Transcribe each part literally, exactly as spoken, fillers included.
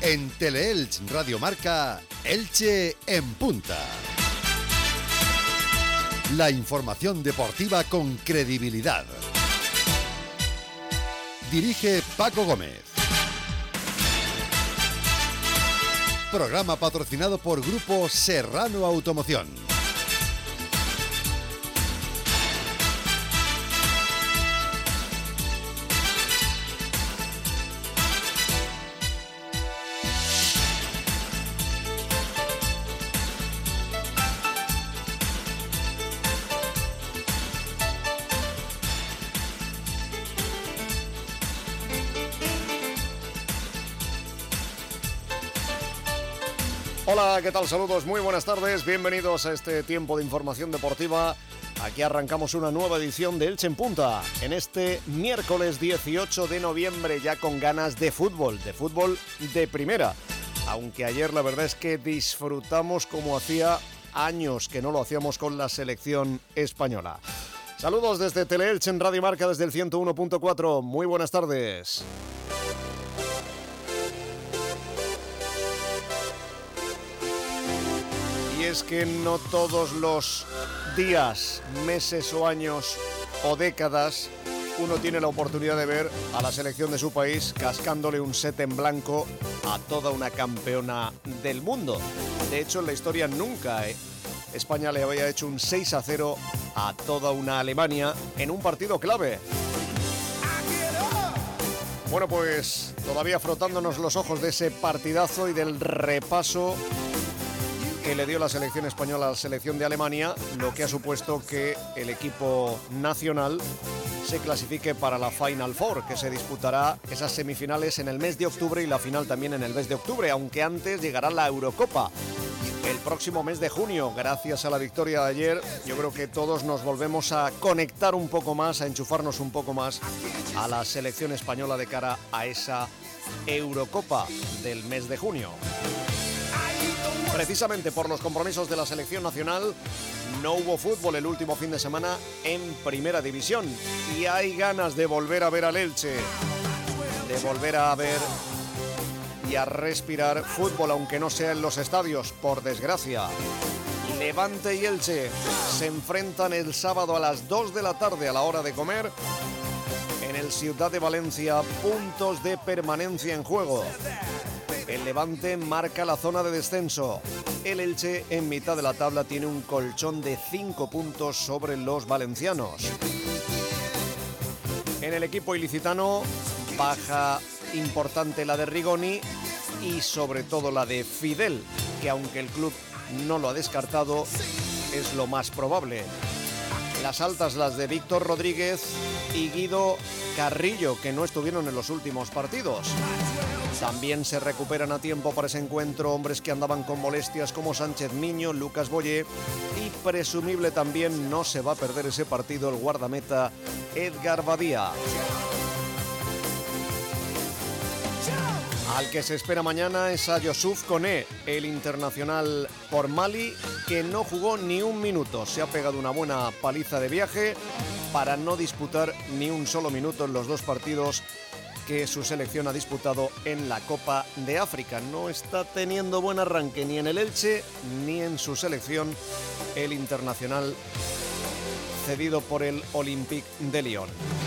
En Teleelch Radio Marca, Elche en punta. La información deportiva con credibilidad. Dirige Paco Gómez. Programa patrocinado por Grupo Serrano Automoción. Hola, ¿qué tal? Saludos, muy buenas tardes, bienvenidos a este tiempo de información deportiva. Aquí arrancamos una nueva edición de Elche en Punta, en este miércoles dieciocho de noviembre, ya con ganas de fútbol, de fútbol de primera. Aunque ayer la verdad es que disfrutamos como hacía años que no lo hacíamos con la selección española. Saludos desde Teleelch en Radio Marca, desde el ciento uno punto cuatro, muy buenas tardes. Y es que no todos los días, meses o años o décadas uno tiene la oportunidad de ver a la selección de su país cascándole un set en blanco a toda una campeona del mundo. De hecho, en la historia nunca eh, España le había hecho un seis a cero a toda una Alemania en un partido clave. Bueno, pues todavía frotándonos los ojos de ese partidazo y del repaso que le dio la selección española a la selección de Alemania, lo que ha supuesto que el equipo nacional se clasifique para la Final Four, que se disputará esas semifinales en el mes de octubre y la final también en el mes de octubre, aunque antes llegará la Eurocopa el próximo mes de junio. Gracias a la victoria de ayer, yo creo que todos nos volvemos a conectar un poco más, a enchufarnos un poco más a la selección española de cara a esa Eurocopa del mes de junio. Precisamente por los compromisos de la selección nacional, no hubo fútbol el último fin de semana en Primera División. Y hay ganas de volver a ver al Elche, de volver a ver y a respirar fútbol, aunque no sea en los estadios, por desgracia. Levante y Elche se enfrentan el sábado a las dos de la tarde a la hora de comer en el Ciudad de Valencia, puntos de permanencia en juego. El Levante marca la zona de descenso. El Elche, en mitad de la tabla, tiene un colchón de cinco puntos sobre los valencianos. En el equipo ilicitano, baja importante la de Rigoni y sobre todo la de Fidel, que aunque el club no lo ha descartado, es lo más probable. Las altas, las de Víctor Rodríguez y Guido Carrillo, que no estuvieron en los últimos partidos. También se recuperan a tiempo para ese encuentro hombres que andaban con molestias como Sánchez Miño, Lucas Boyé, y presumible también no se va a perder ese partido el guardameta Edgar Badía. Al que se espera mañana es a Youssouf Koné, el internacional por Mali, que no jugó ni un minuto. Se ha pegado una buena paliza de viaje para no disputar ni un solo minuto en los dos partidos que su selección ha disputado en la Copa de África. No está teniendo buen arranque ni en el Elche ni en su selección el internacional cedido por el Olympique de Lyon.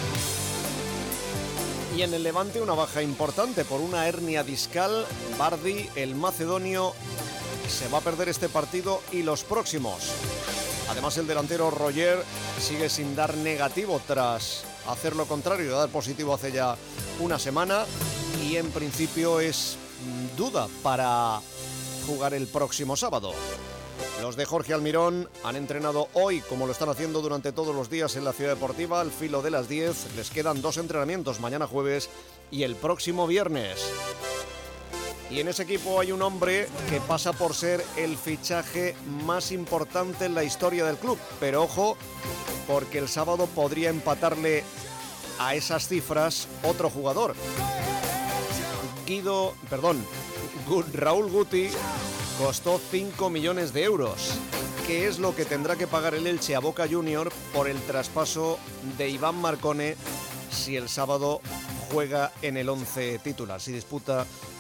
Y en el Levante una baja importante por una hernia discal. Bardi, el macedonio, se va a perder este partido y los próximos. Además, el delantero Roger sigue sin dar negativo tras hacer lo contrario, dar positivo hace ya una semana, y en principio es duda para jugar el próximo sábado. Los de Jorge Almirón han entrenado hoy, como lo están haciendo durante todos los días en la Ciudad Deportiva, al filo de las diez. Les quedan dos entrenamientos, mañana jueves y el próximo viernes. Y en ese equipo hay un hombre que pasa por ser el fichaje más importante en la historia del club. Pero ojo, porque el sábado podría empatarle a esas cifras otro jugador. Guido, perdón, Raúl Guti costó cinco millones de euros, que es lo que tendrá que pagar el Elche a Boca Junior por el traspaso de Iván Marcone si el sábado juega en el once titular, si disputa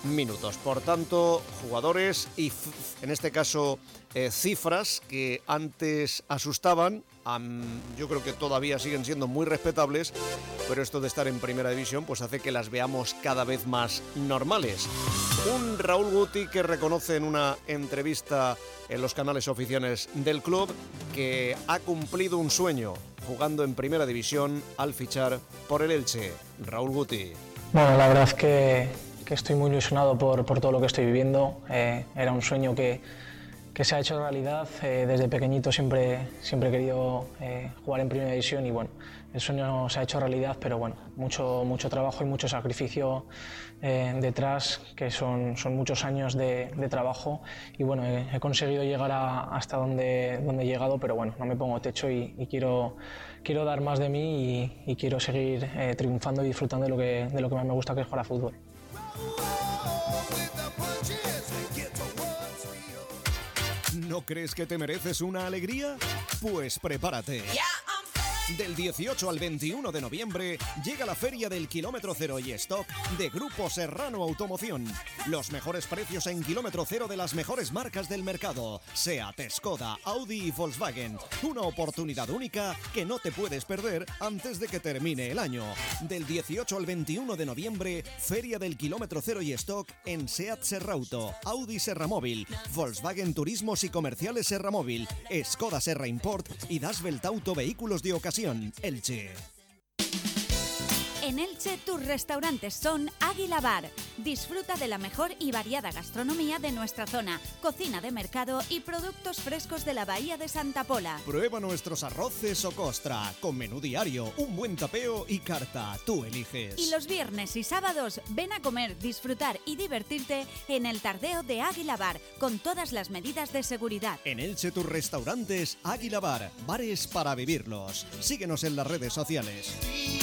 minutos. Por tanto, jugadores y en este caso eh, cifras que antes asustaban, um, yo creo que todavía siguen siendo muy respetables, pero esto de estar en primera división pues hace que las veamos cada vez más normales. Un Raúl Guti que reconoce en una entrevista en los canales oficiales del club que ha cumplido un sueño jugando en primera división al fichar por el Elche. Raúl Guti. Bueno, la verdad es que, que estoy muy ilusionado por, por todo lo que estoy viviendo. Eh, era un sueño que, que se ha hecho realidad. Eh, desde pequeñito siempre, siempre he querido eh, jugar en primera división y bueno, el sueño se ha hecho realidad, pero bueno, mucho, mucho trabajo y mucho sacrificio eh, detrás, que son, son muchos años de, de trabajo y bueno, he, he conseguido llegar a, hasta donde, donde he llegado, pero bueno, no me pongo techo y, y quiero, quiero dar más de mí y, y quiero seguir eh, triunfando y disfrutando de lo, que, de lo que más me gusta, que es jugar a fútbol. ¿No crees que te mereces una alegría? Pues prepárate. Del dieciocho al veintiuno de noviembre llega la Feria del Kilómetro Cero y Stock de Grupo Serrano Automoción. Los mejores precios en kilómetro cero de las mejores marcas del mercado. Seat, Skoda, Audi y Volkswagen. Una oportunidad única que no te puedes perder antes de que termine el año. Del dieciocho al veintiuno de noviembre, Feria del Kilómetro Cero y Stock en Seat Serrauto, Audi Serramóvil, Volkswagen Turismos y Comerciales Serramóvil, Skoda Serra Import y Dasvelt Auto Vehículos de Ocasión. Elche. En Elche, tus restaurantes son Águila Bar. Disfruta de la mejor y variada gastronomía de nuestra zona, cocina de mercado y productos frescos de la Bahía de Santa Pola. Prueba nuestros arroces o costra, con menú diario, un buen tapeo y carta. Tú eliges. Y los viernes y sábados, ven a comer, disfrutar y divertirte en el Tardeo de Águila Bar, con todas las medidas de seguridad. En Elche, tus restaurantes Águila Bar, bares para vivirlos. Síguenos en las redes sociales.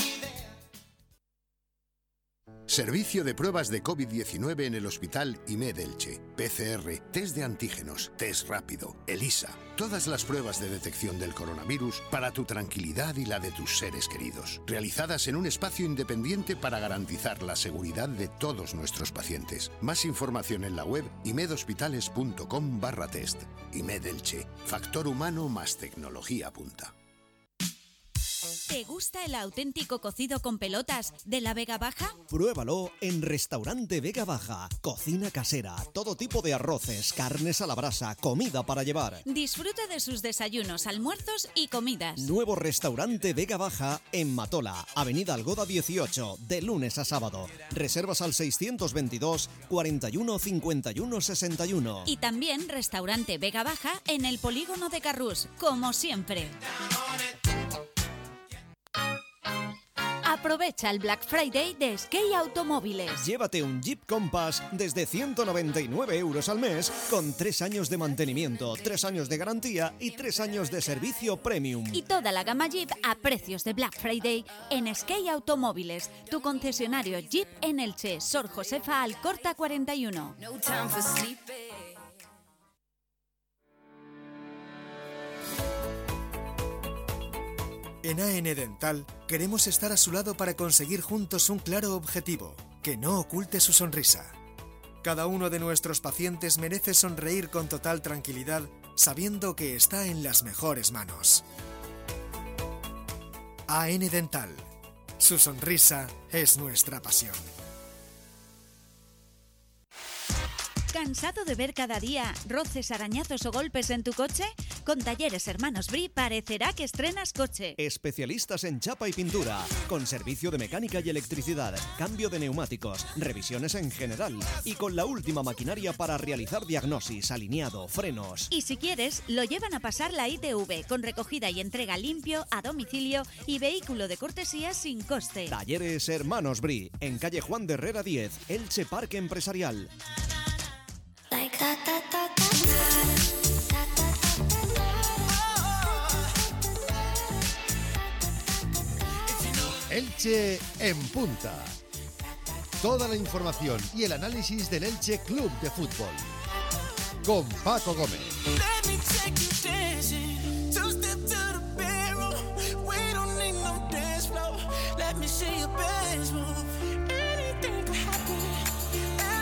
Servicio de pruebas de COVID diecinueve en el Hospital I M E D Elche. P C R, test de antígenos, test rápido, ELISA. Todas las pruebas de detección del coronavirus para tu tranquilidad y la de tus seres queridos. Realizadas en un espacio independiente para garantizar la seguridad de todos nuestros pacientes. Más información en la web imedhospitales.com barra test. I M E D Elche. Factor humano más tecnología punta. ¿Te gusta el auténtico cocido con pelotas de la Vega Baja? Pruébalo en Restaurante Vega Baja. Cocina casera, todo tipo de arroces, carnes a la brasa, comida para llevar. Disfruta de sus desayunos, almuerzos y comidas. Nuevo Restaurante Vega Baja en Matola, Avenida Algoda dieciocho, de lunes a sábado. Reservas al seiscientos veintidós, cuarenta y uno, cincuenta y uno, sesenta y uno. Y también Restaurante Vega Baja en el Polígono de Carrús, como siempre. Aprovecha el Black Friday de Skate Automóviles. Llévate un Jeep Compass desde ciento noventa y nueve euros al mes con tres años de mantenimiento, tres años de garantía y tres años de servicio premium. Y toda la gama Jeep a precios de Black Friday en Skate Automóviles, tu concesionario Jeep en Elche, Sor Josefa Alcorta cuarenta y uno. No time for sleeping. En A N Dental queremos estar a su lado para conseguir juntos un claro objetivo, que no oculte su sonrisa. Cada uno de nuestros pacientes merece sonreír con total tranquilidad, sabiendo que está en las mejores manos. A N Dental. Su sonrisa es nuestra pasión. ¿Cansado de ver cada día roces, arañazos o golpes en tu coche? Con Talleres Hermanos Bri parecerá que estrenas coche. Especialistas en chapa y pintura, con servicio de mecánica y electricidad, cambio de neumáticos, revisiones en general y con la última maquinaria para realizar diagnosis, alineado, frenos. Y si quieres, lo llevan a pasar la I T V con recogida y entrega limpio, a domicilio y vehículo de cortesía sin coste. Talleres Hermanos Bri, en calle Juan de Herrera diez, Elche Parque Empresarial. Elche en punta. Toda la información y el análisis del Elche Club de Fútbol. Con Paco Gómez.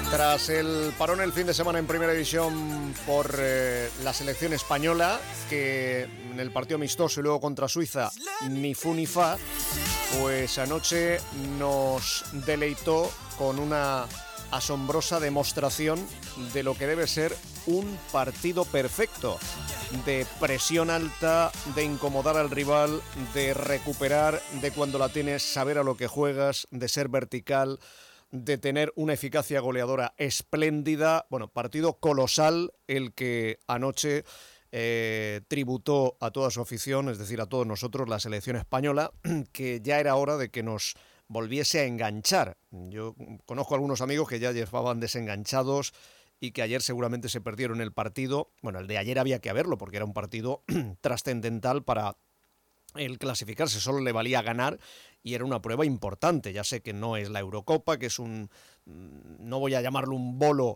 Tras el parón el fin de semana en Primera División por eh, la selección española, que en el partido amistoso y luego contra Suiza ni fu ni fa, pues anoche nos deleitó con una asombrosa demostración de lo que debe ser un partido perfecto, de presión alta, de incomodar al rival, de recuperar, de cuando la tienes saber a lo que juegas, de ser vertical, de tener una eficacia goleadora espléndida. Bueno, partido colosal el que anoche eh, tributó a toda su afición, es decir, a todos nosotros, la selección española, que ya era hora de que nos volviese a enganchar. Yo conozco a algunos amigos que ya llevaban desenganchados y que ayer seguramente se perdieron el partido. Bueno, el de ayer había que verlo porque era un partido trascendental para el clasificarse, solo le valía ganar y era una prueba importante. Ya sé que no es la Eurocopa, que es un, no voy a llamarlo un bolo,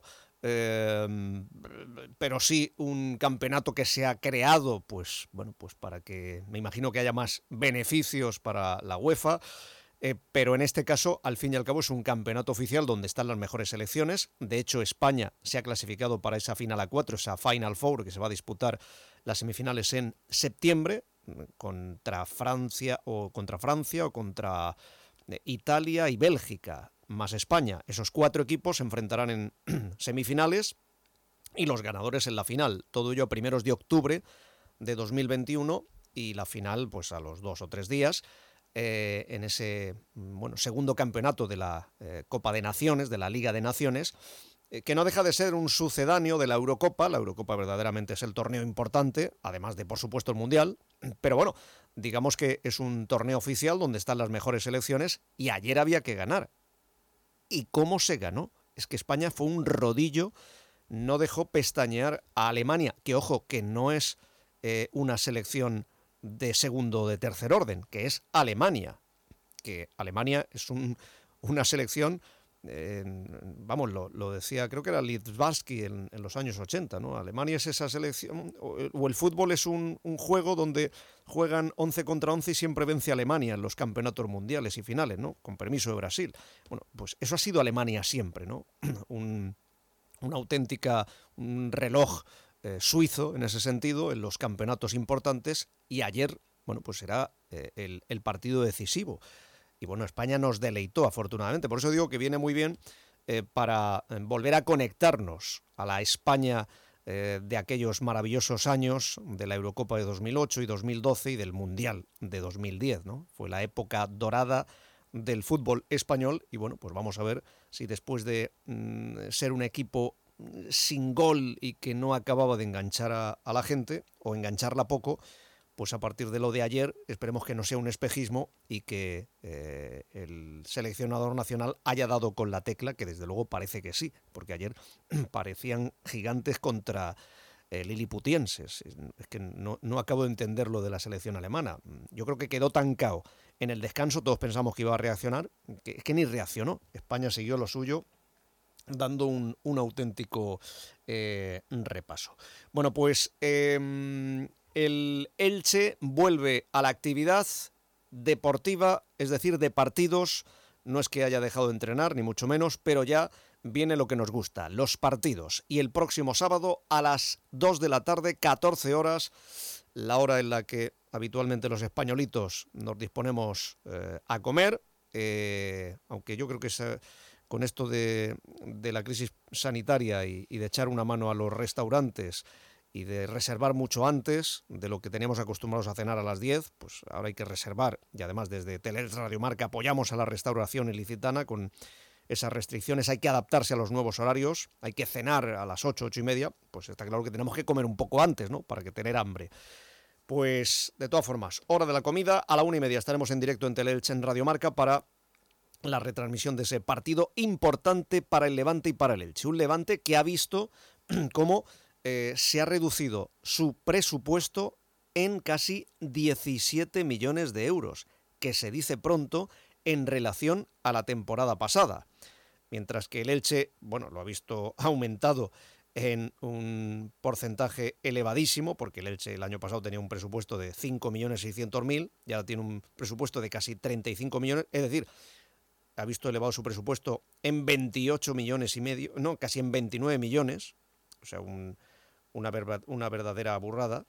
eh, pero sí un campeonato que se ha creado, pues bueno, pues para que, me imagino que haya más beneficios para la UEFA. Eh, pero en este caso, al fin y al cabo, es un campeonato oficial donde están las mejores selecciones. De hecho, España se ha clasificado para esa final a cuatro, esa Final Four, que se va a disputar las semifinales en septiembre, contra Francia o contra Francia o contra Italia y Bélgica, más España. Esos cuatro equipos se enfrentarán en semifinales y los ganadores en la final. Todo ello a primeros de octubre de dos mil veintiuno y la final pues a los dos o tres días. Eh, en ese bueno, segundo campeonato de la eh, Copa de Naciones, de la Liga de Naciones, eh, que no deja de ser un sucedáneo de la Eurocopa. La Eurocopa verdaderamente es el torneo importante, además de, por supuesto, el Mundial, pero bueno, digamos que es un torneo oficial donde están las mejores selecciones y ayer había que ganar. ¿Y cómo se ganó? Es que España fue un rodillo, no dejó pestañear a Alemania, que ojo, que no es eh, una selección de segundo o de tercer orden, que es Alemania, que Alemania es un, una selección, eh, vamos, lo, lo decía, creo que era Littbarski en, en los años ochenta, ¿no? Alemania es esa selección, o, o el fútbol es un, un juego donde juegan once contra once y siempre vence Alemania en los campeonatos mundiales y finales, ¿no? Con permiso de Brasil. Bueno, pues eso ha sido Alemania siempre, ¿no? un, una auténtica, un reloj Eh, suizo en ese sentido, en los campeonatos importantes, y ayer, bueno, pues será eh, el, el partido decisivo. Y bueno, España nos deleitó, afortunadamente. Por eso digo que viene muy bien eh, para eh, volver a conectarnos a la España eh, de aquellos maravillosos años de la Eurocopa de dos mil ocho y dos mil doce y del Mundial de dos mil diez, ¿no? Fue la época dorada del fútbol español y bueno, pues vamos a ver si después de mm, ser un equipo sin gol y que no acababa de enganchar a, a la gente o engancharla poco, pues a partir de lo de ayer esperemos que no sea un espejismo y que eh, el seleccionador nacional haya dado con la tecla, que desde luego parece que sí, porque ayer parecían gigantes contra eh, liliputienses. Es que no, no acabo de entender lo de la selección alemana. Yo creo que quedó tan cao en el descanso, todos pensamos que iba a reaccionar, que es que ni reaccionó. España siguió lo suyo, dando un, un auténtico eh, repaso. Bueno, pues eh, el Elche vuelve a la actividad deportiva, es decir, de partidos. No es que haya dejado de entrenar, ni mucho menos, pero ya viene lo que nos gusta, los partidos. Y el próximo sábado a las dos de la tarde, catorce horas, la hora en la que habitualmente los españolitos nos disponemos eh, a comer, eh, aunque yo creo que es... con esto de, de la crisis sanitaria y, y de echar una mano a los restaurantes y de reservar mucho antes de lo que teníamos acostumbrados a cenar a las diez, pues ahora hay que reservar. Y además desde Teleelch Radio Marca apoyamos a la restauración ilicitana con esas restricciones. Hay que adaptarse a los nuevos horarios, hay que cenar a las ocho, ocho y media, pues está claro que tenemos que comer un poco antes, ¿no? Para que tener hambre. Pues de todas formas, hora de la comida, a la una y media estaremos en directo en Teleelch en Radio Marca para la retransmisión de ese partido importante para el Levante y para el Elche. Un Levante que ha visto cómo eh, se ha reducido su presupuesto en casi diecisiete millones de euros, que se dice pronto en relación a la temporada pasada. Mientras que el Elche, bueno, lo ha visto aumentado en un porcentaje elevadísimo, porque el Elche el año pasado tenía un presupuesto de cinco millones seiscientos mil y ahora tiene un presupuesto de casi treinta y cinco millones, es decir, ha visto elevado su presupuesto en veintiocho millones y medio, no, casi en veintinueve millones, o sea, un, una, ver, una verdadera burrada.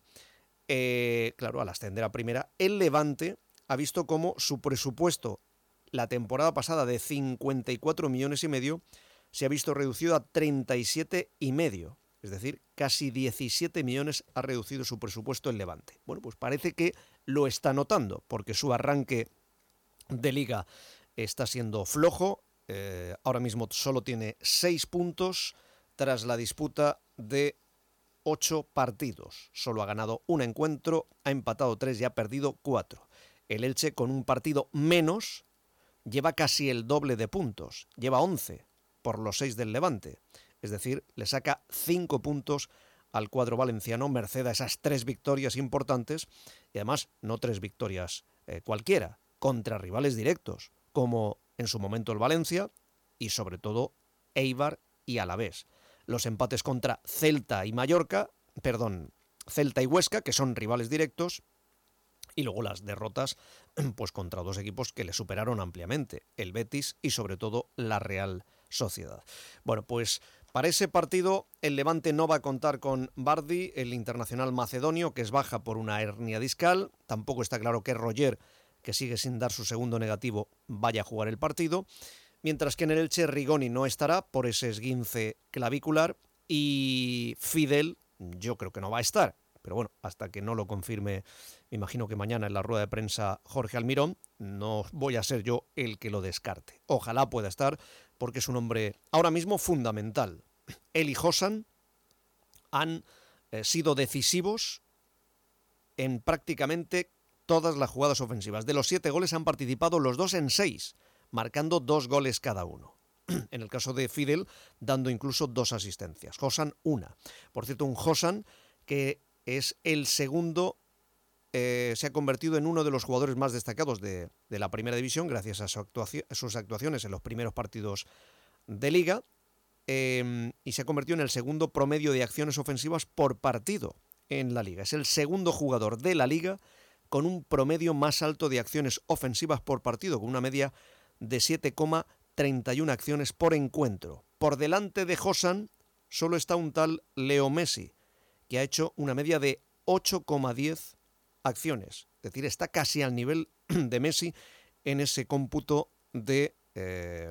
Eh, claro, al ascender a primera, el Levante ha visto cómo su presupuesto la temporada pasada de cincuenta y cuatro millones y medio se ha visto reducido a treinta y siete y medio. Es decir, casi diecisiete millones ha reducido su presupuesto el Levante. Bueno, pues parece que lo está notando, porque su arranque de liga está siendo flojo. Eh, ahora mismo solo tiene seis puntos tras la disputa de ocho partidos. Solo ha ganado un encuentro, ha empatado tres y ha perdido cuatro. El Elche, con un partido menos, lleva casi el doble de puntos. Lleva once por los seis del Levante. Es decir, le saca cinco puntos al cuadro valenciano, merced a esas tres victorias importantes, y además no tres victorias eh, cualquiera, contra rivales directos, como en su momento el Valencia y sobre todo Eibar y Alavés. Los empates contra Celta y Mallorca, perdón, Celta y Huesca, que son rivales directos, y luego las derrotas pues contra dos equipos que le superaron ampliamente, el Betis y sobre todo la Real Sociedad. Bueno, pues para ese partido el Levante no va a contar con Bardi, el internacional macedonio, que es baja por una hernia discal. Tampoco está claro que Roger, que sigue sin dar su segundo negativo, vaya a jugar el partido. Mientras que en el Elche Rigoni no estará por ese esguince clavicular y Fidel yo creo que no va a estar. Pero bueno, hasta que no lo confirme, me imagino que mañana en la rueda de prensa Jorge Almirón, no voy a ser yo el que lo descarte. Ojalá pueda estar, porque es un hombre ahora mismo fundamental. Él y Josan han eh, sido decisivos en prácticamente todas las jugadas ofensivas. De los siete goles han participado los dos en seis, marcando dos goles cada uno. En el caso de Fidel, dando incluso dos asistencias. Josan, una. Por cierto, un Josan que es el segundo, eh, se ha convertido en uno de los jugadores más destacados de, de la Primera División, gracias a, su actuación, a sus actuaciones en los primeros partidos de Liga, eh, y se ha convertido en el segundo promedio de acciones ofensivas por partido en la Liga. Es el segundo jugador de la Liga con un promedio más alto de acciones ofensivas por partido, con una media de siete coma treinta y una acciones por encuentro. Por delante de Josan solo está un tal Leo Messi, que ha hecho una media de ocho coma diez acciones. Es decir, está casi al nivel de Messi en ese cómputo de, eh,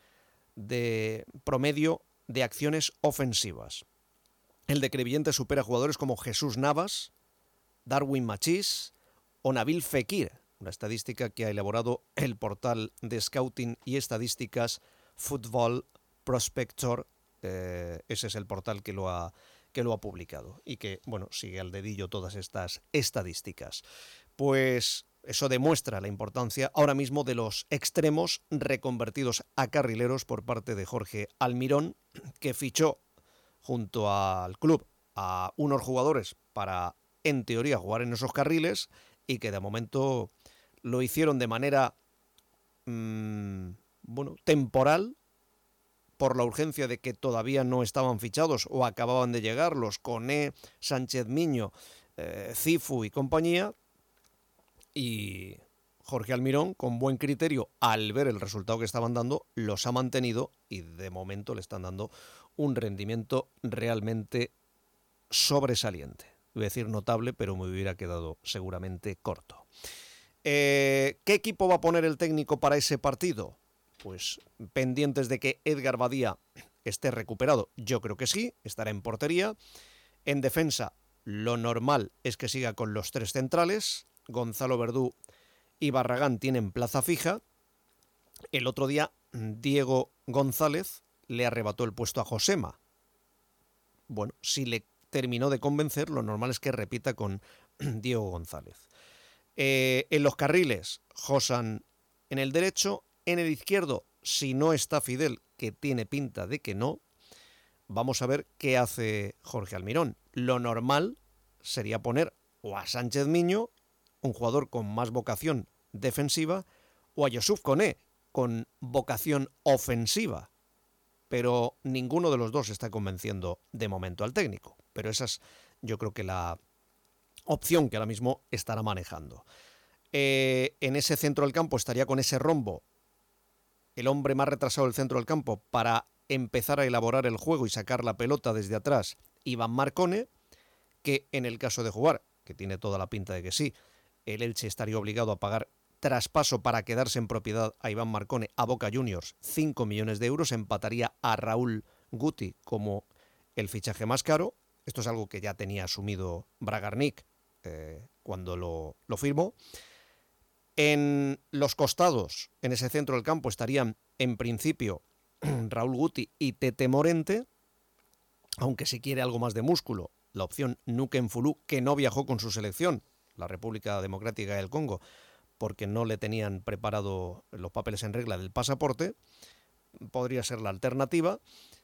de promedio de acciones ofensivas. El de Crevillente supera a jugadores como Jesús Navas, Darwin Machís o Nabil Fekir, una estadística que ha elaborado el portal de scouting y estadísticas Football Prospector. Eh, ese es el portal que lo ha que lo ha publicado y que, bueno, sigue al dedillo todas estas estadísticas. Pues eso demuestra la importancia ahora mismo de los extremos reconvertidos a carrileros por parte de Jorge Almirón, que fichó junto al club a unos jugadores para, en teoría, jugar en esos carriles y que de momento lo hicieron de manera mmm, bueno, temporal, por la urgencia de que todavía no estaban fichados o acababan de llegar los Koné, Sánchez Miño, eh, Cifu y compañía, y Jorge Almirón, con buen criterio, al ver el resultado que estaban dando, los ha mantenido y de momento le están dando un rendimiento realmente sobresaliente. Voy a decir notable, pero me hubiera quedado seguramente corto. Eh, ¿Qué equipo va a poner el técnico para ese partido? Pues pendientes de que Edgar Badía esté recuperado, yo creo que sí, estará en portería. En defensa, lo normal es que siga con los tres centrales. Gonzalo Verdú y Barragán tienen plaza fija. El otro día, Diego González le arrebató el puesto a Josema. Bueno, si le terminó de convencer, lo normal es que repita con Diego González. Eh, en los carriles, Josan en el derecho. En el izquierdo, si no está Fidel, que tiene pinta de que no, vamos a ver qué hace Jorge Almirón. Lo normal sería poner o a Sánchez Miño, un jugador con más vocación defensiva, o a Youssouf Koné, con vocación ofensiva. Pero ninguno de los dos está convenciendo de momento al técnico. Pero esa es, yo creo que la opción que ahora mismo estará manejando. Eh, en ese centro del campo estaría con ese rombo el hombre más retrasado del centro del campo para empezar a elaborar el juego y sacar la pelota desde atrás, Iván Marcone, que en el caso de jugar, que tiene toda la pinta de que sí, el Elche estaría obligado a pagar traspaso para quedarse en propiedad a Iván Marcone a Boca Juniors, cinco millones de euros, empataría a Raúl Guti como el fichaje más caro. Esto es algo que ya tenía asumido Bragarnik eh, cuando lo, lo firmó. En los costados, en ese centro del campo, estarían en principio Raúl Guti y Tete Morente, aunque si quiere algo más de músculo, la opción Nuken Fulu, que no viajó con su selección, la República Democrática del Congo, porque no le tenían preparado los papeles en regla del pasaporte, podría ser la alternativa.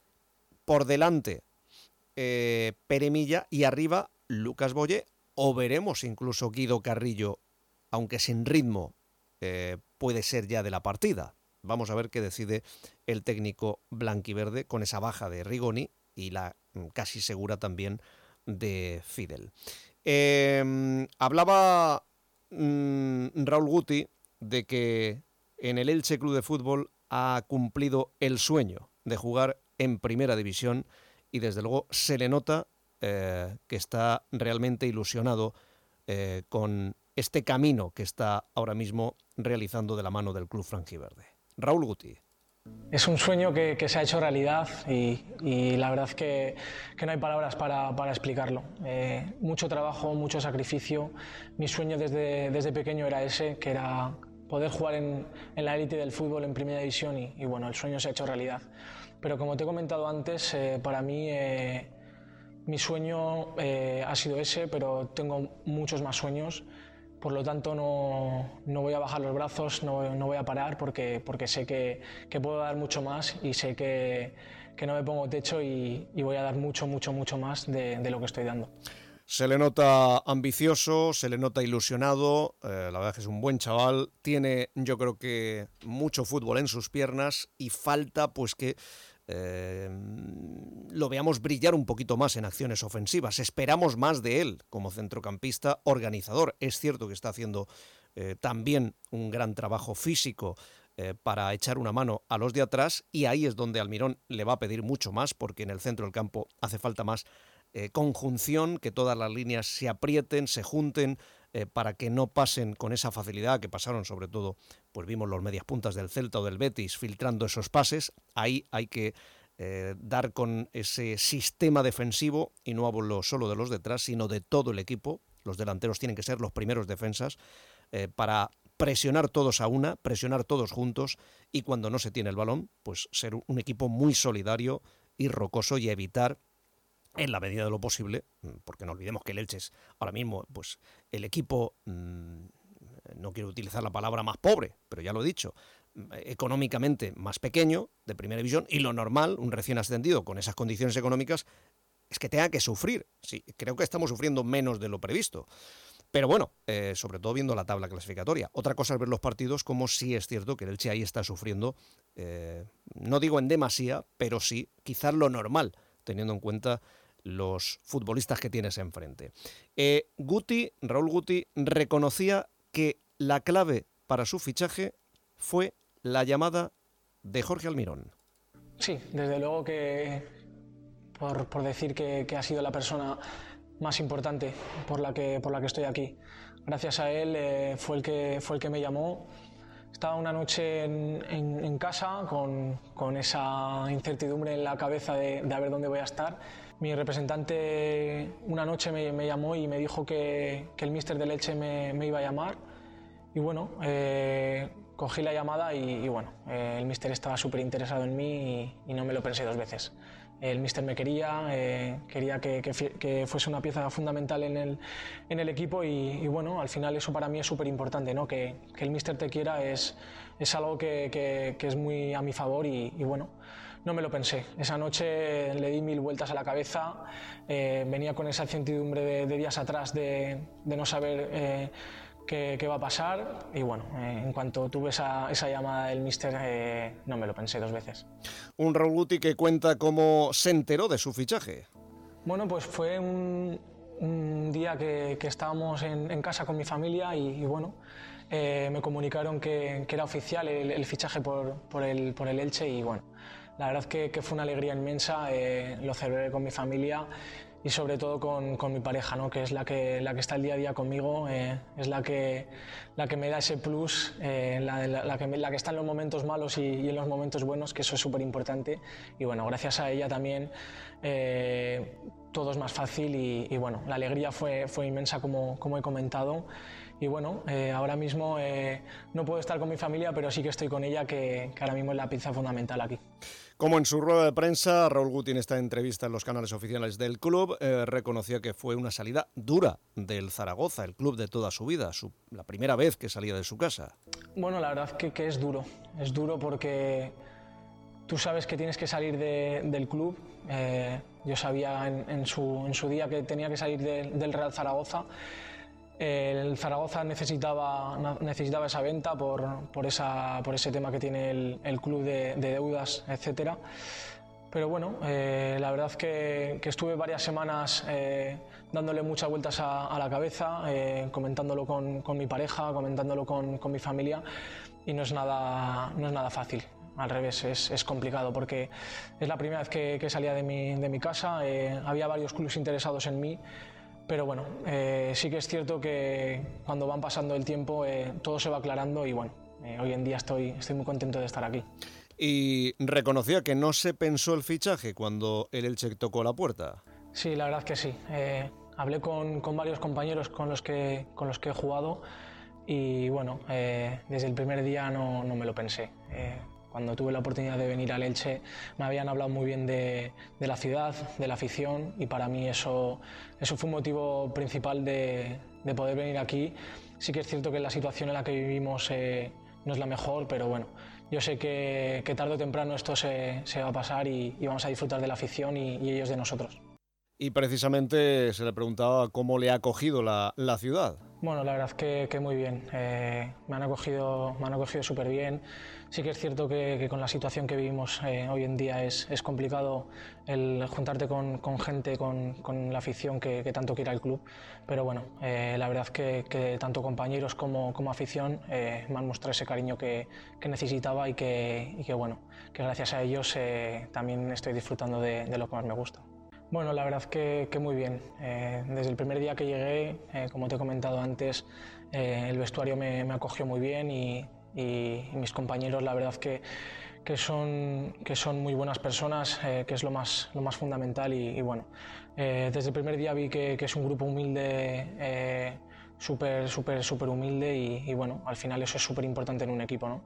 Por delante, eh, Pere Milla, y arriba Lucas Boye, o veremos incluso Guido Carrillo, aunque sin ritmo, eh, puede ser ya de la partida. Vamos a ver qué decide el técnico blanquiverde con esa baja de Rigoni y la casi segura también de Fidel. Eh, hablaba mmm, Raúl Guti de que en el Elche Club de Fútbol ha cumplido el sueño de jugar en Primera División y desde luego se le nota eh, que está realmente ilusionado eh, con este camino que está ahora mismo realizando de la mano del club franjiverde. Raúl Guti. Es un sueño que, que se ha hecho realidad y, y la verdad que, que no hay palabras para, para explicarlo. Eh, mucho trabajo, mucho sacrificio. Mi sueño desde, desde pequeño era ese, que era poder jugar en, en la élite del fútbol en Primera División y, y bueno, el sueño se ha hecho realidad. Pero como te he comentado antes, eh, para mí eh, mi sueño eh, ha sido ese, pero tengo muchos más sueños. Por lo tanto, no, no voy a bajar los brazos, no, no voy a parar porque, porque sé que, que puedo dar mucho más y sé que, que no me pongo techo y, y voy a dar mucho, mucho, mucho más de, de lo que estoy dando. Se le nota ambicioso, se le nota ilusionado, eh, la verdad es que es un buen chaval, tiene yo creo que mucho fútbol en sus piernas y falta pues que Eh, lo veamos brillar un poquito más en acciones ofensivas. Esperamos más de él como centrocampista organizador. Es cierto que está haciendo eh, también un gran trabajo físico eh, para echar una mano a los de atrás y ahí es donde Almirón le va a pedir mucho más porque en el centro del campo hace falta más eh, conjunción, que todas las líneas se aprieten, se junten, Eh, para que no pasen con esa facilidad que pasaron, sobre todo, pues vimos los medias puntas del Celta o del Betis filtrando esos pases. Ahí hay que eh, dar con ese sistema defensivo y no hablo solo de los detrás, sino de todo el equipo. Los delanteros tienen que ser los primeros defensas eh, para presionar todos a una, presionar todos juntos y cuando no se tiene el balón, pues ser un equipo muy solidario y rocoso y evitar en la medida de lo posible, porque no olvidemos que el Elche es ahora mismo pues el equipo, mmm, no quiero utilizar la palabra más pobre, pero ya lo he dicho, económicamente más pequeño, de Primera División, y lo normal, un recién ascendido con esas condiciones económicas, es que tenga que sufrir. Sí, creo que estamos sufriendo menos de lo previsto. Pero bueno, eh, sobre todo viendo la tabla clasificatoria. Otra cosa es ver los partidos como sí es cierto que el Elche ahí está sufriendo, eh, no digo en demasía, pero sí, quizás lo normal, teniendo en cuenta los futbolistas que tienes enfrente. Eh, Guti, Raúl Guti, reconocía que la clave para su fichaje fue la llamada de Jorge Almirón. Sí, desde luego que por, por decir que, que ha sido la persona más importante por la que, por la que estoy aquí. Gracias a él eh, fue, el que, fue el que me llamó. Estaba una noche en, en, en casa con, con esa incertidumbre en la cabeza de, de a ver dónde voy a estar. Mi representante una noche me, me llamó y me dijo que, que el míster del Elche me, me iba a llamar. Y bueno, eh, cogí la llamada y, y bueno, eh, el míster estaba súper interesado en mí y, y no me lo pensé dos veces. El míster me quería, eh, quería que, que, que fuese una pieza fundamental en el, en el equipo y, y bueno, al final eso para mí es súper importante, ¿no? Que, que el míster te quiera es, es algo que, que, que es muy a mi favor y, y bueno, no me lo pensé. Esa noche le di mil vueltas a la cabeza, eh, venía con esa incertidumbre de, de días atrás de, de no saber eh, qué, qué va a pasar y bueno, eh, en cuanto tuve esa, esa llamada del míster eh, no me lo pensé dos veces. Un Raúl Guti que cuenta cómo se enteró de su fichaje. Bueno, pues fue un, un día que, que estábamos en, en casa con mi familia y, y bueno, eh, me comunicaron que, que era oficial el, el fichaje por, por, el, por el Elche y bueno, la verdad que, que fue una alegría inmensa, eh, lo celebré con mi familia y sobre todo con, con mi pareja, ¿no? Que es la que, la que está el día a día conmigo, eh, es la que, la que me da ese plus, eh, la, la, la, que me, la que está en los momentos malos y, y en los momentos buenos, que eso es súper importante. Y bueno, gracias a ella también eh, todo es más fácil y, y bueno, la alegría fue, fue inmensa como, como he comentado. Y bueno, eh, ahora mismo eh, no puedo estar con mi familia, pero sí que estoy con ella, que, que ahora mismo es la pieza fundamental aquí. Como en su rueda de prensa, Raúl Guti en esta entrevista en los canales oficiales del club eh, reconocía que fue una salida dura del Zaragoza, el club de toda su vida, su, la primera vez que salía de su casa. Bueno, la verdad que, que es duro, es duro porque tú sabes que tienes que salir de, del club. Eh, yo sabía en, en, su, en su día que tenía que salir de, del Real Zaragoza. El Zaragoza necesitaba, necesitaba esa venta por, por, esa, por ese tema que tiene el, el club de, de deudas, etcétera. Pero bueno, eh, la verdad que, que estuve varias semanas eh, dándole muchas vueltas a, a la cabeza, eh, comentándolo con, con mi pareja, comentándolo con, con mi familia y no es nada, no es nada fácil. Al revés, es, es complicado porque es la primera vez que, que salía de mi, de mi casa, eh, había varios clubes interesados en mí. Pero bueno, eh, sí que es cierto que cuando van pasando el tiempo eh, todo se va aclarando y bueno, eh, hoy en día estoy, estoy muy contento de estar aquí. Y reconocía que no se pensó el fichaje cuando el Elche tocó la puerta. Sí, la verdad que sí. Eh, hablé con, con varios compañeros con los que, con los que he jugado y bueno, eh, desde el primer día no, no me lo pensé. Eh, Cuando tuve la oportunidad de venir al Elche me habían hablado muy bien de, de la ciudad, de la afición y para mí eso, eso fue un motivo principal de, de poder venir aquí. Sí que es cierto que la situación en la que vivimos eh, no es la mejor, pero bueno, yo sé que, que tarde o temprano esto se, se va a pasar y, y vamos a disfrutar de la afición y, y ellos de nosotros. Y precisamente se le preguntaba cómo le ha acogido la, la ciudad. Bueno, la verdad que, que muy bien. Eh, me han acogido, me han acogido súper bien. Sí que es cierto que, que con la situación que vivimos eh, hoy en día es, es complicado el juntarte con, con gente, con, con la afición que, que tanto quiere el club. Pero bueno, eh, la verdad que, que tanto compañeros como, como afición eh, me han mostrado ese cariño que, que necesitaba y que, y que bueno, que gracias a ellos eh, también estoy disfrutando de, de lo que más me gusta. Bueno, la verdad que, que muy bien. Eh, desde el primer día que llegué, eh, como te he comentado antes, eh, el vestuario me, me acogió muy bien y, y, y mis compañeros, la verdad que, que, son, que son muy buenas personas, eh, que es lo más, lo más fundamental. Y, y bueno, eh, desde el primer día vi que, que es un grupo humilde, eh, súper, súper, súper humilde y, y bueno, al final eso es súper importante en un equipo, ¿no?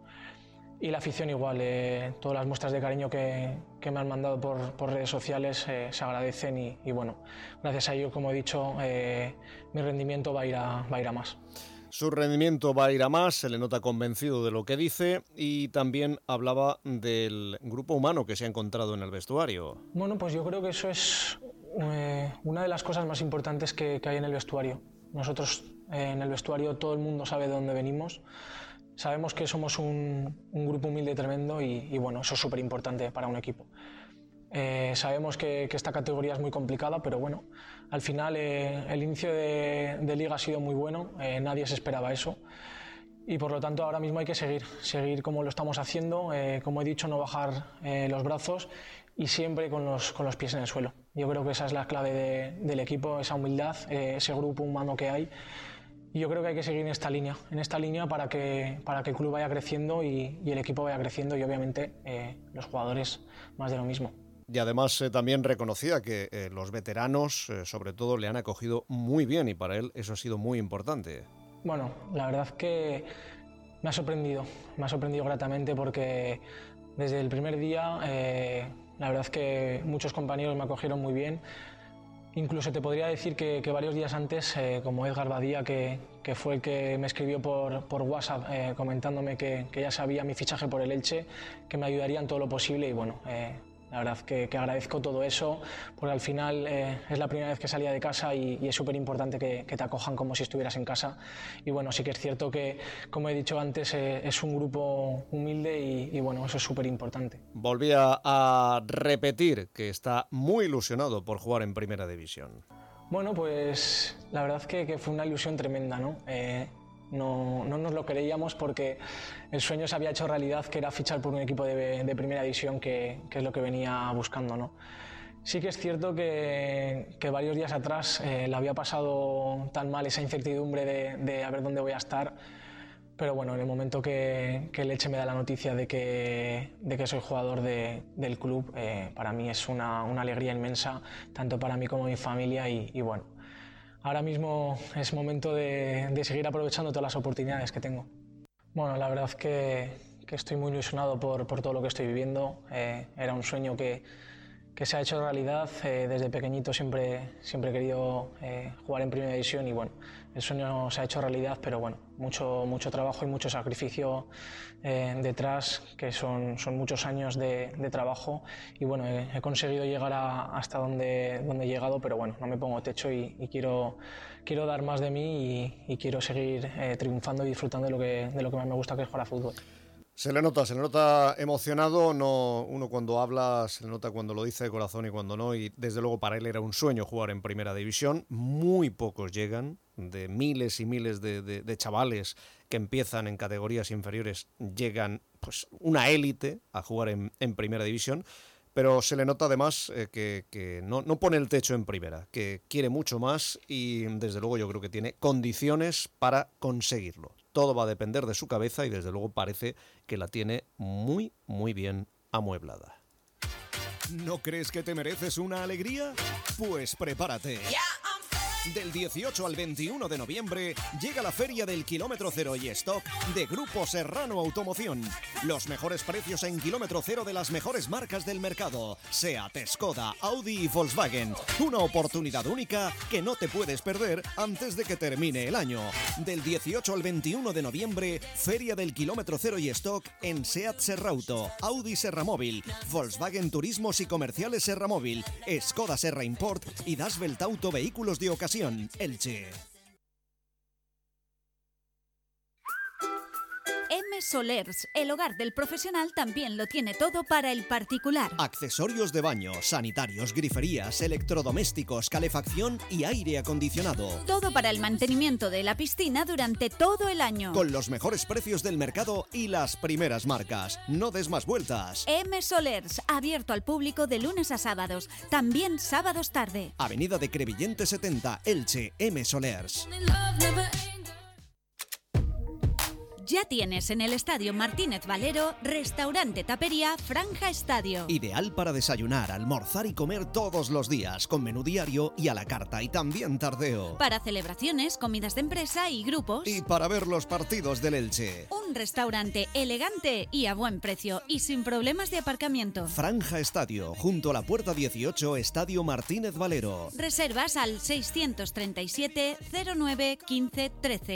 Y la afición igual, eh, todas las muestras de cariño que, que me han mandado por, por redes sociales eh, se agradecen y, y bueno, gracias a ello, como he dicho, eh, mi rendimiento va a ir a, va a ir a más. Su rendimiento va a ir a más, se le nota convencido de lo que dice y también hablaba del grupo humano que se ha encontrado en el vestuario. Bueno, pues yo creo que eso es eh, una de las cosas más importantes que, que hay en el vestuario. Nosotros eh, en el vestuario todo el mundo sabe de dónde venimos. Sabemos que somos un, un grupo humilde tremendo y, y bueno, eso es súper importante para un equipo. Eh, sabemos que, que esta categoría es muy complicada, pero bueno, al final eh, el inicio de, de liga ha sido muy bueno, eh, nadie se esperaba eso y por lo tanto ahora mismo hay que seguir, seguir como lo estamos haciendo, eh, como he dicho, no bajar eh, los brazos y siempre con los, con los pies en el suelo. Yo creo que esa es la clave de, del equipo, esa humildad, eh, ese grupo humano que hay. Y yo creo que hay que seguir en esta línea, en esta línea para que, para que el club vaya creciendo y, y el equipo vaya creciendo y obviamente eh, los jugadores más de lo mismo. Y además eh, también reconocía que eh, los veteranos eh, sobre todo le han acogido muy bien y para él eso ha sido muy importante. Bueno, la verdad que me ha sorprendido, me ha sorprendido gratamente porque desde el primer día eh, la verdad que muchos compañeros me acogieron muy bien. Incluso te podría decir que, que varios días antes, eh, como Edgar Badía, que, que fue el que me escribió por, por WhatsApp eh, comentándome que, que ya sabía mi fichaje por el Elche, que me ayudaría en todo lo posible y bueno, eh, la verdad que, que agradezco todo eso porque al final eh, es la primera vez que salía de casa y, y es súper importante que, que te acojan como si estuvieras en casa y bueno, sí que es cierto que, como he dicho antes, eh, es un grupo humilde y, y bueno, eso es súper importante. Volvía a repetir que está muy ilusionado por jugar en Primera División. Bueno, pues la verdad que, que fue una ilusión tremenda, ¿no? Eh, no, no nos lo creíamos porque el sueño se había hecho realidad, que era fichar por un equipo de, de primera división, que, que es lo que venía buscando, ¿no? Sí que es cierto que, que varios días atrás eh, le había pasado tan mal esa incertidumbre de, de a ver dónde voy a estar, pero bueno, en el momento que, que el Elche me da la noticia de que, de que soy jugador de, del club, eh, para mí es una, una alegría inmensa, tanto para mí como mi familia, y, y bueno, ahora mismo es momento de, de seguir aprovechando todas las oportunidades que tengo. Bueno, la verdad que, que estoy muy ilusionado por, por todo lo que estoy viviendo. Eh, era un sueño que, que se ha hecho realidad. Eh, desde pequeñito siempre, siempre he querido eh, jugar en primera división, y bueno, el sueño se ha hecho realidad, pero bueno, mucho, mucho trabajo y mucho sacrificio eh, detrás, que son, son muchos años de, de trabajo, y bueno, he, he conseguido llegar a, hasta donde, donde he llegado, pero bueno, no me pongo techo y, y quiero, quiero dar más de mí y, y quiero seguir eh, triunfando y disfrutando de lo, que, de lo que más me gusta, que es jugar a fútbol. Se le nota, se le nota emocionado, no, uno cuando habla se le nota cuando lo dice de corazón y cuando no, y desde luego para él era un sueño jugar en primera división. Muy pocos llegan, de miles y miles de, de, de chavales que empiezan en categorías inferiores, llegan pues una élite a jugar en, en primera división, pero se le nota además eh, que, que no, no pone el techo en primera, que quiere mucho más y desde luego yo creo que tiene condiciones para conseguirlo. Todo va a depender de su cabeza y desde luego parece que la tiene muy, muy bien amueblada. ¿No crees que te mereces una alegría? Pues prepárate. Del dieciocho al veintiuno de noviembre llega la Feria del Kilómetro Cero y Stock de Grupo Serrano Automoción. Los mejores precios en kilómetro cero de las mejores marcas del mercado: SEAT, Skoda, Audi y Volkswagen. Una oportunidad única que no te puedes perder antes de que termine el año. Del dieciocho al veintiuno de noviembre, Feria del Kilómetro Cero y Stock en SEAT Serrauto, Audi Serramóvil, Volkswagen Turismos y Comerciales Serramóvil, Skoda Serra Import y Das Welt Auto Vehículos de Ocasión. Elche. M Solers, el hogar del profesional, también lo tiene todo para el particular. Accesorios de baño, sanitarios, griferías, electrodomésticos, calefacción y aire acondicionado. Todo para el mantenimiento de la piscina durante todo el año. Con los mejores precios del mercado y las primeras marcas. No des más vueltas. M Solers, abierto al público de lunes a sábados, también sábados tarde. Avenida de Crevillente setenta, Elche. M Solers. Ya tienes en el Estadio Martínez Valero restaurante tapería Franja Estadio. Ideal para desayunar, almorzar y comer todos los días, con menú diario y a la carta, y también tardeo. Para celebraciones, comidas de empresa y grupos. Y para ver los partidos del Elche. Un restaurante elegante y a buen precio y sin problemas de aparcamiento. Franja Estadio, junto a la puerta dieciocho, Estadio Martínez Valero. Reservas al seiscientos treinta y siete cero nueve quince trece.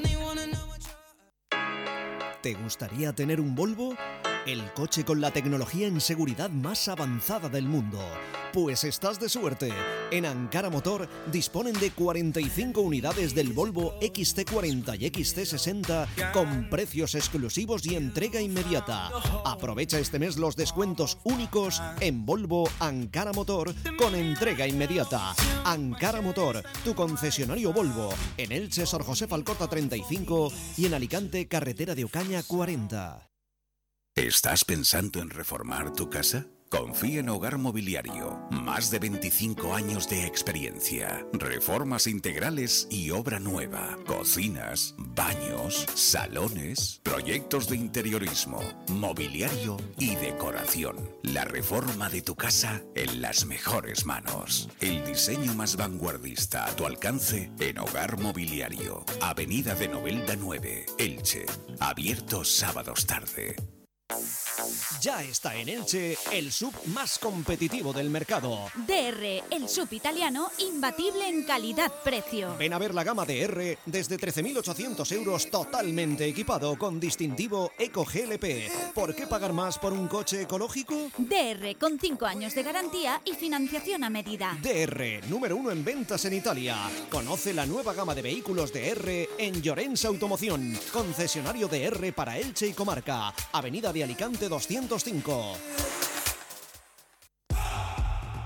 ¿Te gustaría tener un Volvo? El coche con la tecnología en seguridad más avanzada del mundo. Pues estás de suerte. En Ankara Motor disponen de cuarenta y cinco unidades del Volvo X C cuarenta y X C sesenta con precios exclusivos y entrega inmediata. Aprovecha este mes los descuentos únicos en Volvo Ankara Motor con entrega inmediata. Ankara Motor, tu concesionario Volvo, en Elche, Sor José Falcorta treinta y cinco y en Alicante, carretera de Ocaña cuarenta. ¿Estás pensando en reformar tu casa? Confía en Hogar Mobiliario. Más de veinticinco años de experiencia. Reformas integrales y obra nueva. Cocinas, baños, salones, proyectos de interiorismo, mobiliario y decoración. La reforma de tu casa en las mejores manos. El diseño más vanguardista a tu alcance en Hogar Mobiliario. Avenida de Novelda nueve, Elche. Abierto sábados tarde. Ya está en Elche el sub más competitivo del mercado. D R, el sub italiano, imbatible en calidad-precio. Ven a ver la gama D R desde trece mil ochocientos euros, totalmente equipado con distintivo Eco G L P. ¿Por qué pagar más por un coche ecológico? D R, con cinco años de garantía y financiación a medida. D R, número uno en ventas en Italia. Conoce la nueva gama de vehículos D R en Llorenza Automoción, concesionario D R para Elche y comarca. Avenida de Alicante doscientos cinco. Para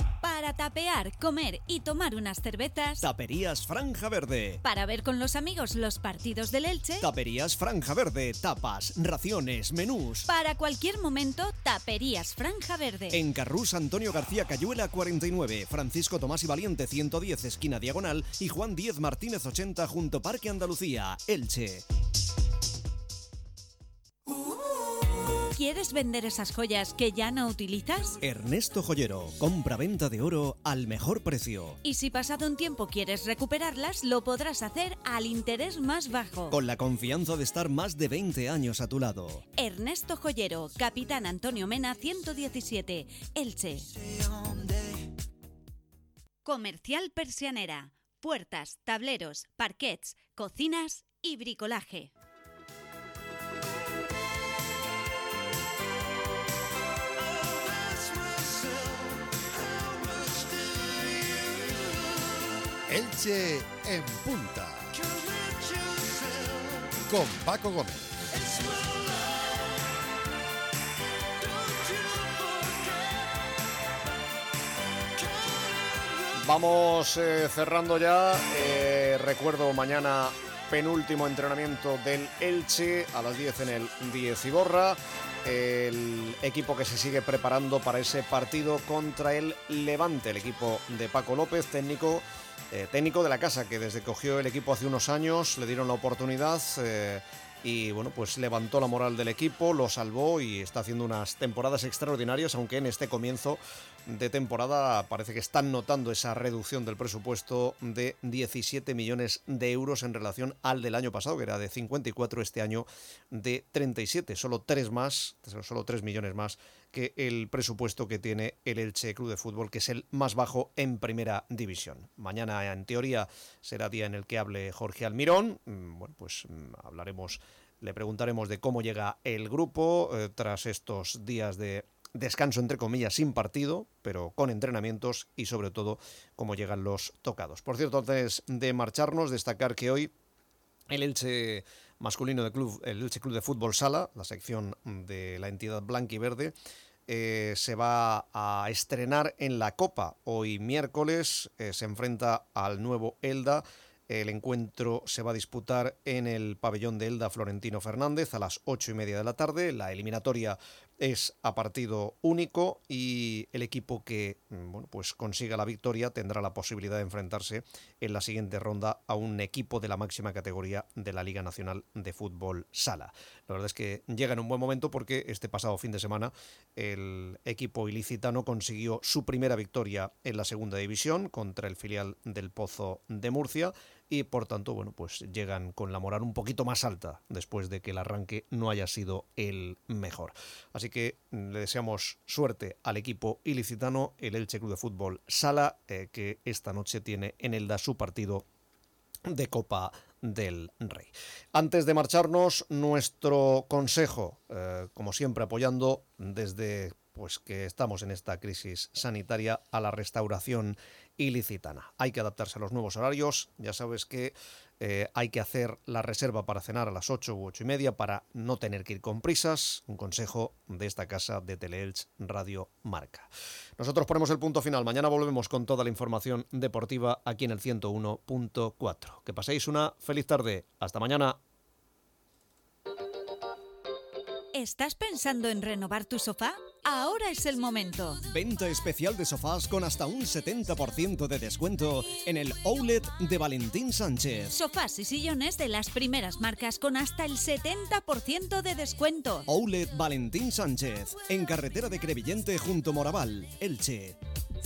Para tapear, comer y tomar unas cervezas. Taperías Franja Verde. Para ver con los amigos los partidos del Elche. Taperías Franja Verde. Tapas, raciones, menús. Para cualquier momento, Taperías Franja Verde. En Carrús, Antonio García Cayuela cuarenta y nueve, Francisco Tomás y Valiente ciento diez, esquina Diagonal, y Juan Díez Martínez ochenta, junto Parque Andalucía, Elche. ¿Quieres vender esas joyas que ya no utilizas? Ernesto Joyero, compra-venta de oro al mejor precio. Y si pasado un tiempo quieres recuperarlas, lo podrás hacer al interés más bajo. Con la confianza de estar más de veinte años a tu lado. Ernesto Joyero, Capitán Antonio Mena ciento diecisiete, Elche. Comercial Persianera. Puertas, tableros, parquets, cocinas y bricolaje. Elche en punta. Con Paco Gómez. Vamos eh, cerrando ya. Eh, recuerdo mañana penúltimo entrenamiento del Elche a las diez en el Diez Iborra. El equipo que se sigue preparando para ese partido contra el Levante, el equipo de Paco López, técnico eh, técnico de la casa, que desde que cogió el equipo hace unos años le dieron la oportunidad eh, y bueno, pues levantó la moral del equipo, lo salvó y está haciendo unas temporadas extraordinarias, aunque en este comienzo de temporada parece que están notando esa reducción del presupuesto de diecisiete millones de euros en relación al del año pasado, que era de cincuenta y cuatro, este año de treinta y siete, solo tres más, solo tres millones más que el presupuesto que tiene el Elche Club de Fútbol, que es el más bajo en primera división. Mañana, en teoría, será día en el que hable Jorge Almirón. Bueno, pues hablaremos, le preguntaremos de cómo llega el grupo eh, tras estos días de descanso, entre comillas, sin partido, pero con entrenamientos, y sobre todo cómo llegan los tocados. Por cierto, antes de marcharnos, destacar que hoy el Elche masculino de club, el Elche Club de Fútbol Sala, la sección de la entidad blanquiverde, eh, se va a estrenar en la Copa. Hoy miércoles eh, se enfrenta al nuevo Elda. El encuentro se va a disputar en el pabellón de Elda Florentino Fernández a las ocho y media de la tarde. La eliminatoria es a partido único y el equipo que bueno, pues consiga la victoria tendrá la posibilidad de enfrentarse en la siguiente ronda a un equipo de la máxima categoría de la Liga Nacional de Fútbol Sala. La verdad es que llega en un buen momento porque este pasado fin de semana el equipo ilicitano consiguió su primera victoria en la segunda división contra el filial del Pozo de Murcia, y por tanto, bueno, pues llegan con la moral un poquito más alta después de que el arranque no haya sido el mejor. Así que le deseamos suerte al equipo ilicitano, el Elche Club de Fútbol Sala, eh, que esta noche tiene en Elda su partido de Copa del Rey. Antes de marcharnos, nuestro consejo, eh, como siempre apoyando desde pues que estamos en esta crisis sanitaria a la restauración ilicitana. Hay que adaptarse a los nuevos horarios. Ya sabes que eh, hay que hacer la reserva para cenar a las ocho u ocho y media para no tener que ir con prisas. Un consejo de esta casa de Teleelch Radio Marca. Nosotros ponemos el punto final. Mañana volvemos con toda la información deportiva aquí en el ciento uno punto cuatro. Que paséis una feliz tarde. Hasta mañana. ¿Estás pensando en renovar tu sofá? Ahora es el momento. Venta especial de sofás con hasta un setenta por ciento de descuento en el Outlet de Valentín Sánchez. Sofás y sillones de las primeras marcas con hasta el setenta por ciento de descuento. Outlet Valentín Sánchez, en carretera de Crevillente junto Moraval, Elche.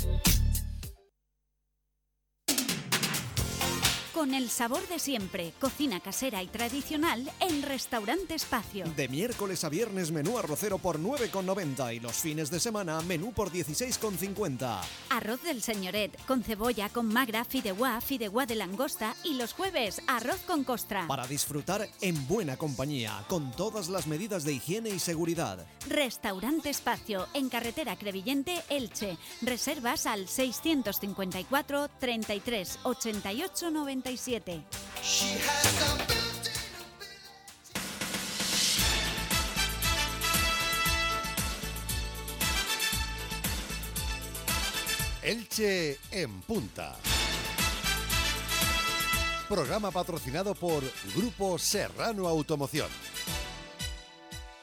Con el sabor de siempre, cocina casera y tradicional en Restaurante Espacio. De miércoles a viernes menú arrocero por nueve con noventa y los fines de semana menú por dieciséis con cincuenta. Arroz del señoret con cebolla, con magra, fideuá, fideuá de langosta y los jueves arroz con costra. Para disfrutar en buena compañía, con todas las medidas de higiene y seguridad. Restaurante Espacio, en carretera Crevillente, Elche. Reservas al seiscientos cincuenta y cuatro, treinta y tres, ochenta y ocho, noventa y siete. Elche en Punta. Programa patrocinado por Grupo Serrano Automoción.